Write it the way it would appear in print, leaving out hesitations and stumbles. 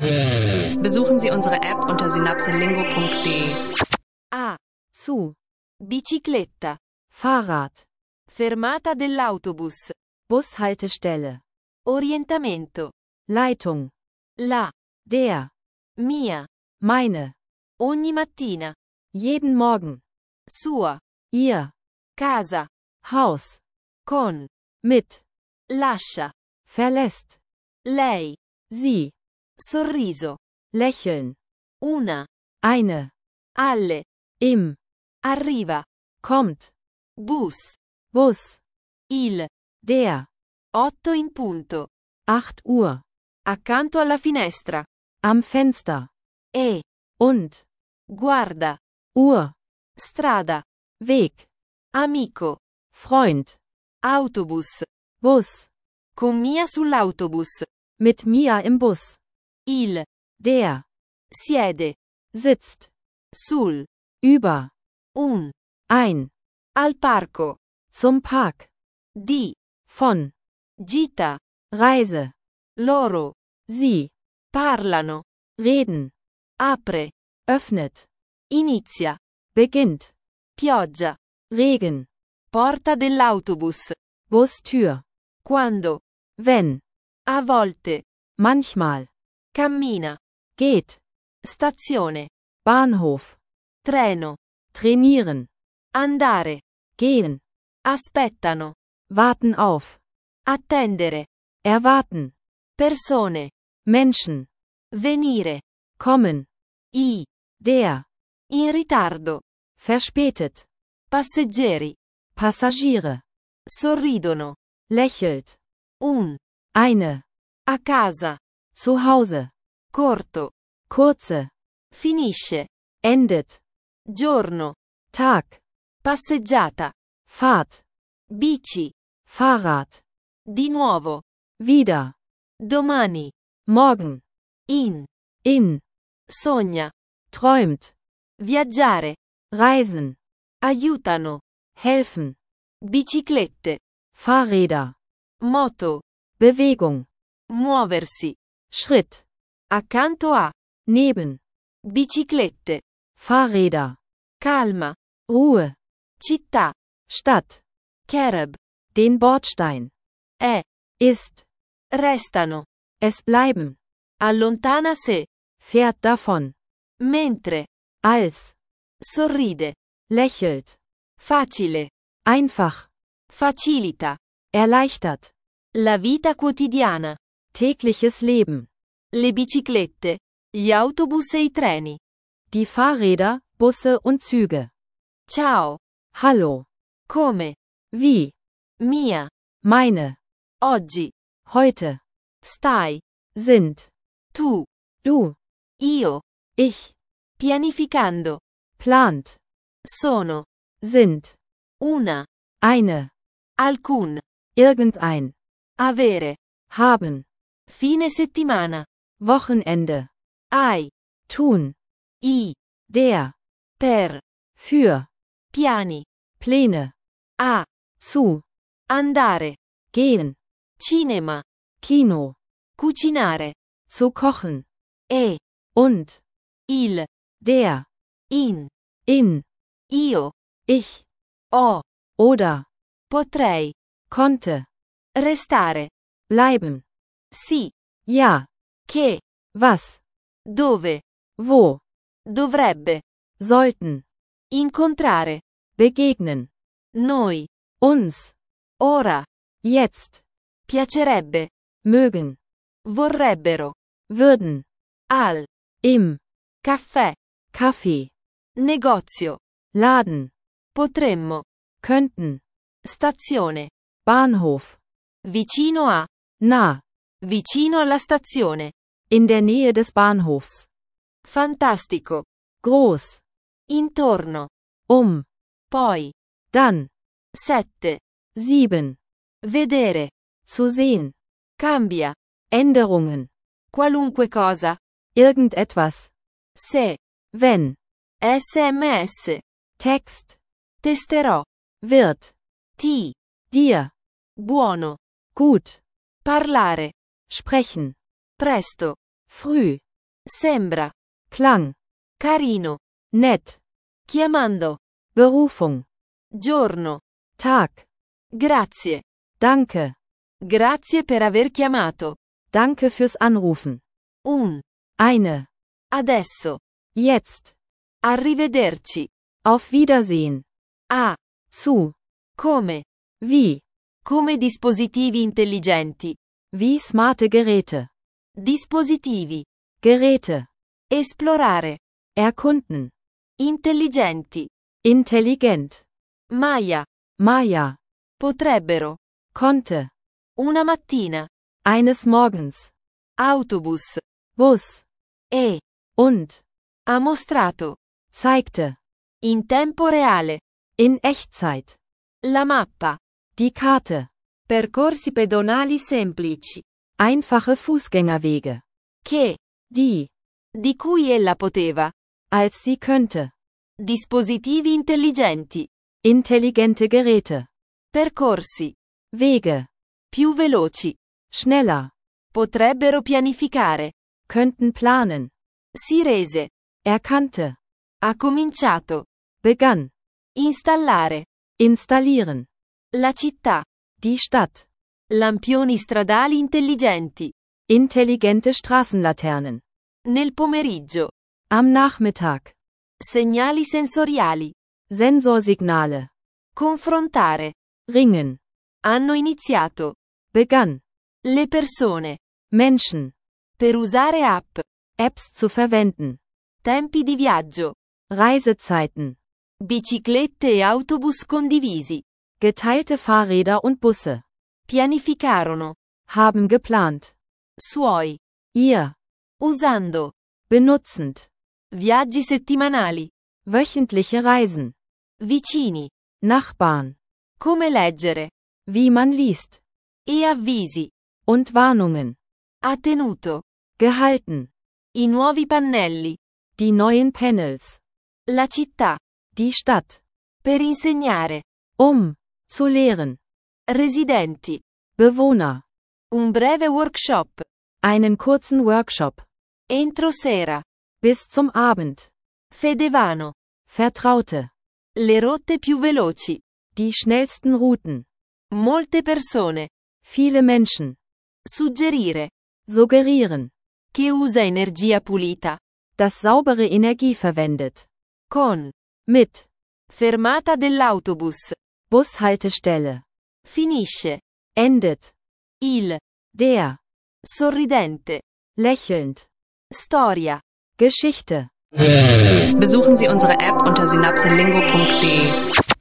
Besuchen Sie unsere App unter synapselingo.de. A. Zu. Bicicletta. Fahrrad. Fermata dell'autobus. Bushaltestelle. Orientamento. Leitung. La. Der. Mia. Meine. Ogni mattina. Jeden Morgen. Sua. Ihr. Casa. Haus. Con. Mit. Lascia. Verlässt. Lei. Sie. Sorriso. Lächeln. Una. Eine. Alle. Im. Arriva. Kommt. Bus. Bus. Il. Der. 8 in punto. 8 Uhr. Accanto alla finestra. Am Fenster. E. Und. Guarda. Uhr. Strada. Weg. Amico. Freund. Autobus. Bus. Con Mia sull'autobus. Mit Mia im Bus. Il. Der. Siede. Sitzt. Sul. Über. Un. Ein. Al parco. Zum Park. Di. Von. Gita. Reise. Loro. Sie. Parlano. Reden. Apre. Öffnet. Inizia. Beginnt. Pioggia. Regen. Porta dell'autobus. Bustür. Quando. Wenn. A volte. Manchmal. Cammina. Geht. Stazione. Bahnhof. Treno. Trainieren. Andare. Gehen. Aspettano. Warten auf. Attendere. Erwarten. Persone. Menschen. Venire. Kommen. I. Der. In ritardo. Verspätet. Passeggeri. Passagiere. Sorridono. Lächelt. Un. Eine. A casa. Zu Hause. Corto. Kurze. Finisce. Endet. Giorno. Tag. Passeggiata. Fahrt. Bici. Fahrrad. Di nuovo. Wieder. Domani. Morgen. In. In. Sogna. Träumt. Viaggiare. Reisen. Aiutano. Helfen. Biciclette. Fahrräder. Moto. Bewegung. Muoversi. Schritt. Accanto a. Neben. Biciclette. Fahrräder. Calma. Ruhe. Città. Stadt. Kerb. Den Bordstein. È. Ist. Restano. Es bleiben. Allontana se. Fährt davon. Mentre. Als. Sorride. Lächelt. Facile. Einfach. Facilita. Erleichtert. La vita quotidiana. Tägliches Leben. Le biciclette. Gli autobus e i treni. Die Fahrräder, Busse und Züge. Ciao. Hallo. Come. Wie. Mia. Meine. Oggi. Heute. Stai. Sind. Tu. Du. Io. Ich. Pianificando. Plant. Sono. Sind. Una. Eine. Alcun. Irgendein. Avere. Haben. Fine settimana. Wochenende. Ai. Tun. I. Der. Per. Für. Piani. Pläne. A. Zu. Andare. Gehen. Cinema. Kino. Cucinare. Zu kochen. E. Und. Il. Der. In. In. Io. Ich. Ho. Oder. Potrei. Konnte. Restare. Bleiben. Sì. Ja. Che. Was. Dove. Wo. Dovrebbe. Sollten. Incontrare. Begegnen. Noi. Uns. Ora. Jetzt. Piacerebbe. Mögen. Vorrebbero. Würden. Al. Im. Caffè. Kaffee. Negozio. Laden. Potremmo. Könnten. Stazione. Bahnhof. Vicino a. Nah. Vicino alla stazione. In der Nähe des Bahnhofs. Fantastico. Groß. Intorno. Poi. Dann. 7. 7. Vedere. Zu sehen. Cambia. Änderungen. Qualunque cosa. Irgendetwas. Se. Wenn. SMS. Text. Testerò. Wird. Ti. Dir. Buono. Gut. Parlare. Sprechen. Presto. Früh. Sembra. Klang, Carino. nett, Chiamando. Berufung, Giorno. Tag, Grazie. danke, Grazie per aver chiamato. danke fürs Anrufen. Eine, Adesso. jetzt, Arrivederci. auf Wiedersehen, Su. zu, Wie. wie Dispositivi intelligenti. smarte Geräte, Dispositivi. Geräte, Esplorare. erkunden, Intelligenti. intelligent, Maya. Maya, Potrebbero. konnte, Una mattina. eines Morgens, Autobus. Bus, und, Ha mostrato. zeigte, In tempo reale. in Echtzeit, La mappa. die Karte, Percorsi pedonali semplici. einfache Fußgängerwege, Che. die, Di cui ella poteva. als sie könnte, Dispositivi intelligenti. intelligente Geräte, Percorsi. Wege, Più veloci. schneller, Potrebbero pianificare. könnten planen, Si rese. erkannte, Ha cominciato. begann, Installare. installieren, La città. die Stadt, Lampioni stradali intelligenti. intelligente Straßenlaternen, Nel pomeriggio. am Nachmittag, Segnali sensoriali. Sensorsignale, Confrontare. ringen, Hanno iniziato. begann, Le persone. Menschen, Per usare app. Apps zu verwenden, Tempi di viaggio. Reisezeiten, Biciclette e autobus condivisi. geteilte Fahrräder und Busse, Pianificarono. haben geplant, Suoi. ihr, Usando. benutzend, Viaggi settimanali. wöchentliche Reisen, Vicini. Nachbarn, Come leggere. wie man liest, E avvisi. und Warnungen, Ha tenuto. gehalten, I nuovi pannelli. die neuen Panels, La città. die Stadt, Per insegnare. zu lehren, Residenti. Bewohner, Un breve workshop. einen kurzen Workshop, Entro sera. bis zum Abend, Fedevano. Vertraute, Le rotte più veloci. die schnellsten Routen, Molte persone. viele Menschen, Suggerire. suggerieren, Che usa energia pulita. das saubere Energie verwendet, Con. mit, Fermata dell'autobus. Bushaltestelle, Finisce. endet, Il. der, Sorridente. lächelnd, Storia. Geschichte. Besuchen Sie unsere App unter synapselingo.de.